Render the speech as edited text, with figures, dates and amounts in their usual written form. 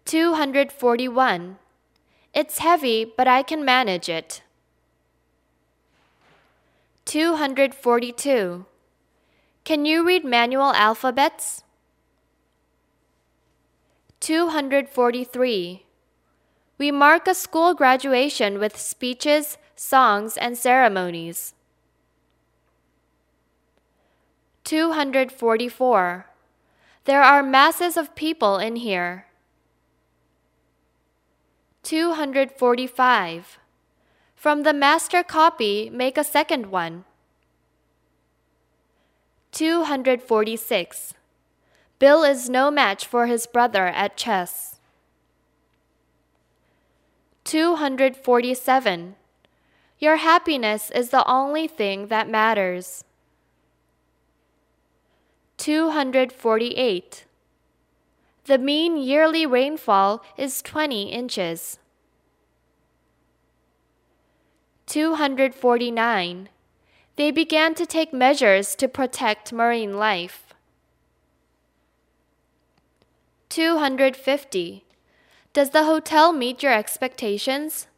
241. It's heavy, but I can manage it. 242. Can you read manual alphabets? 243. We mark a school graduation with speeches, songs, and ceremonies. 244. There are masses of people in here. 245. From the master copy, make a second one. 246. Bill is no match for his brother at chess. 247. Your happiness is the only thing that matters. 248. The mean yearly rainfall is 20 inches. 249. They began to take measures to protect marine life. 250. Does the hotel meet your expectations?